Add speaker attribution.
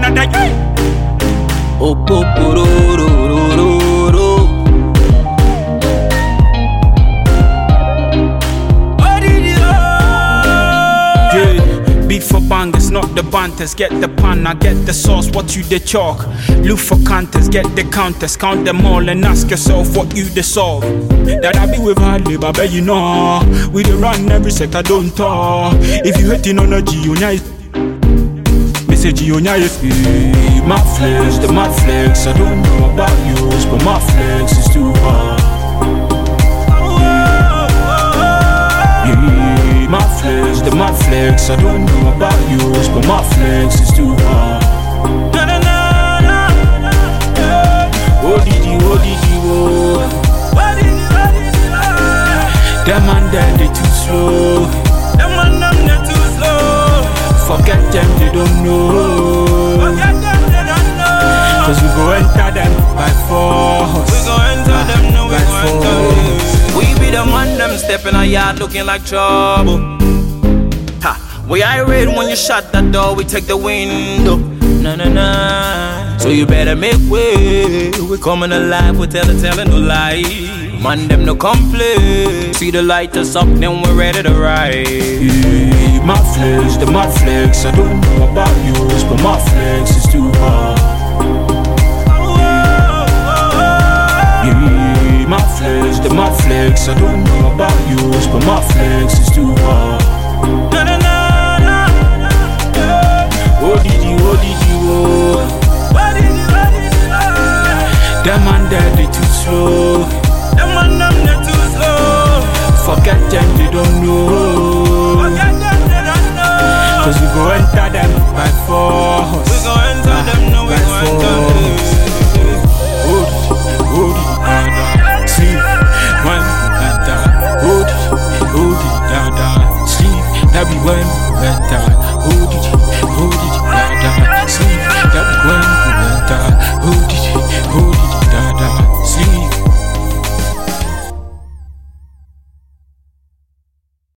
Speaker 1: Oh, po, po, ro, ro, ro, ro, ro. Beat for bangers, not the banters. Get the pan, I get the sauce, what you the chalk. Look for counters, get the counters. Count them all and ask yourself what you the solve. That I be with hard labor, but you know we the run every sector, don't talk. If you hating on a G-Unia, say G-Unia is my flex, the mad flex. I don't know about yours, but my flex is too hard. My flex, the mad flex. I don't know about yours, but my flex is too hard. Oh didi, oh didi, oh. Them man there they too slow. Them man them they too slow. Forget them, they don't know. Forget them, they don't know. Cause we go enter them by force. We go enter them, no, we go enter them. We be the man, them stepping a yard looking like trouble. Ha, we irate when you shut that door, we take the window. Na na na. So you better make way. We coming alive, we telling no lie. Man, them no complain. See the light us up, then we're ready to ride. Yeah, my flex, the mad flex. I don't know about yours, but my flex is too hard. My flex, the mad flex. I don't know about yours, but my flex is too hard. Na na na na. Oh didi, oh didi, oh. Them man there they too slow. Them man them they too slow. Forget them, they don't know. Forget them, they don't know. Cause we go enter